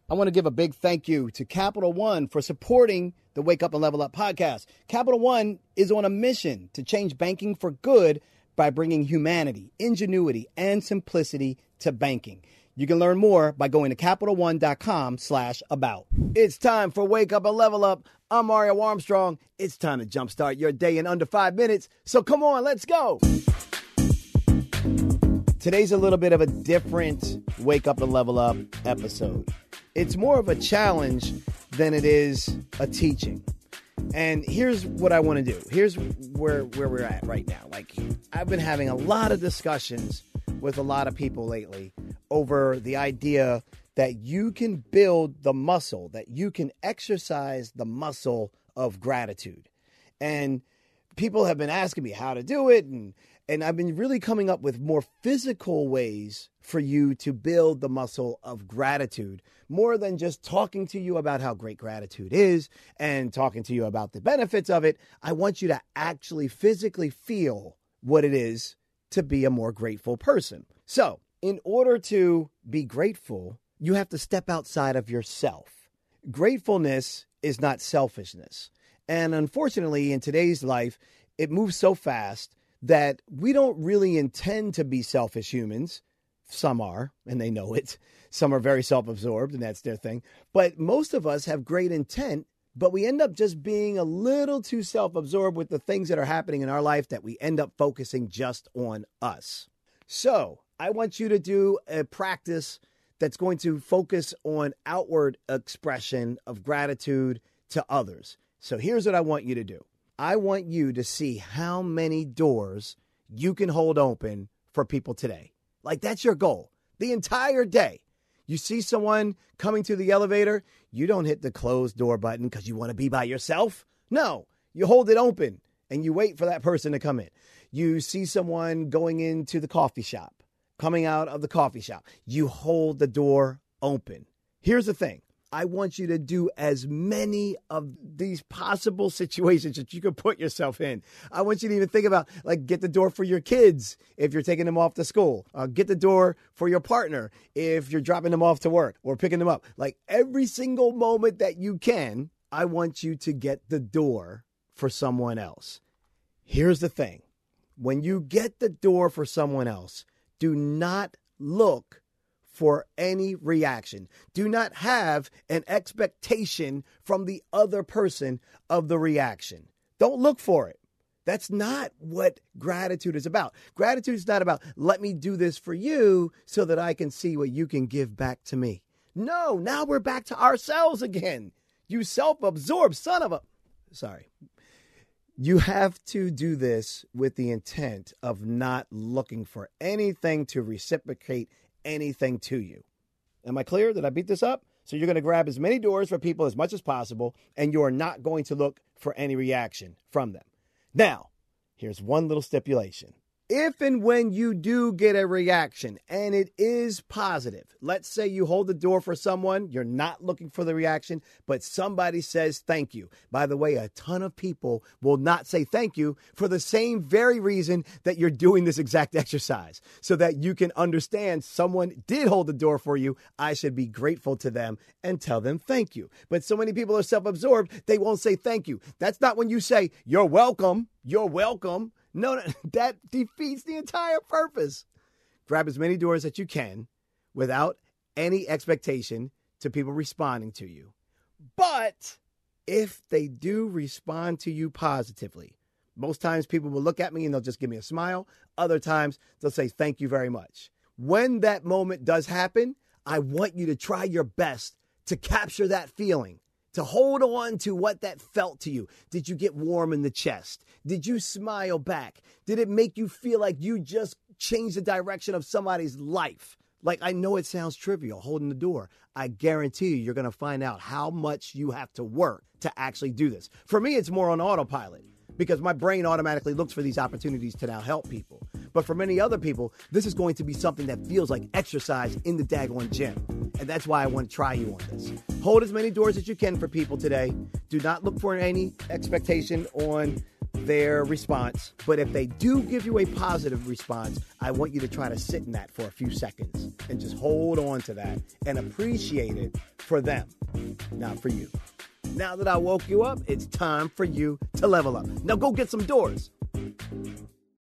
I want to give a big thank you to Capital One for supporting the Wake Up and Level Up podcast. Capital One is on a mission to change banking for good by bringing humanity, ingenuity, and simplicity to banking. You can learn more by going to CapitalOne.com/about. It's time for Wake Up and Level Up. I'm Mario Armstrong. It's time to jumpstart your day in under 5 minutes. So come on, let's go. Today's a little bit of a different Wake Up and Level Up episode. It's more of a challenge than it is a teaching. And here's what I want to do. Here's where we're at right now. Like, I've been having a lot of discussions with a lot of people lately over the idea that you can build the muscle, that you can exercise the muscle of gratitude. And people have been asking me how to do it. And I've been really coming up with more physical ways for you to build the muscle of gratitude, more than just talking to you about how great gratitude is and talking to you about the benefits of it. I want you to actually physically feel what it is to be a more grateful person. So in order to be grateful, you have to step outside of yourself. Gratefulness is not selfishness. And unfortunately, in today's life, it moves so fast that we don't really intend to be selfish humans. Some are, and they know it. Some are very self-absorbed, and that's their thing. But most of us have great intent, but we end up just being a little too self-absorbed with the things that are happening in our life that we end up focusing just on us. So I want you to do a practice that's going to focus on outward expression of gratitude to others. So here's what I want you to do. I want you to see how many doors you can hold open for people today. Like, that's your goal. The entire day. You see someone coming to the elevator, you don't hit the close door button because you want to be by yourself. No, you hold it open and you wait for that person to come in. You see someone going into the coffee shop, coming out of the coffee shop. You hold the door open. Here's the thing. I want you to do as many of these possible situations that you could put yourself in. I want you to even think about, like, get the door for your kids if you're taking them off to school. Get the door for your partner if you're dropping them off to work or picking them up. Like, every single moment that you can, I want you to get the door for someone else. Here's the thing. When you get the door for someone else, do not look for any reaction. Do not have an expectation from the other person of the reaction. Don't look for it. That's not what gratitude is about. Gratitude is not about, let me do this for you so that I can see what you can give back to me. No, now we're back to ourselves again. You self-absorbed son of a... Sorry. You have to do this with the intent of not looking for anything to reciprocate anything to you. Am I clear? Did I beat this up? So you're going to grab as many doors for people as much as possible, and you are not going to look for any reaction from them. Now, here's one little stipulation. If and when you do get a reaction and it is positive, let's say you hold the door for someone, you're not looking for the reaction, but somebody says thank you. By the way, a ton of people will not say thank you for the same very reason that you're doing this exact exercise, so that you can understand someone did hold the door for you. I should be grateful to them and tell them thank you. But so many people are self-absorbed, they won't say thank you. That's not when you say, you're welcome. You're welcome. No, that defeats the entire purpose. Grab as many doors that you can without any expectation to people responding to you. But if they do respond to you positively, most times people will look at me and they'll just give me a smile. Other times they'll say, thank you very much. When that moment does happen, I want you to try your best to capture that feeling, to hold on to what that felt to you. Did you get warm in the chest? Did you smile back? Did it make you feel like you just changed the direction of somebody's life? Like, I know it sounds trivial, holding the door. I guarantee you're going to find out how much you have to work to actually do this. For me, it's more on autopilot because my brain automatically looks for these opportunities to now help people. But for many other people, this is going to be something that feels like exercise in the daggone gym. And that's why I want to try you on this. Hold as many doors as you can for people today. Do not look for any expectation on their response. But if they do give you a positive response, I want you to try to sit in that for a few seconds and just hold on to that and appreciate it for them, not for you. Now that I woke you up, it's time for you to level up. Now go get some doors.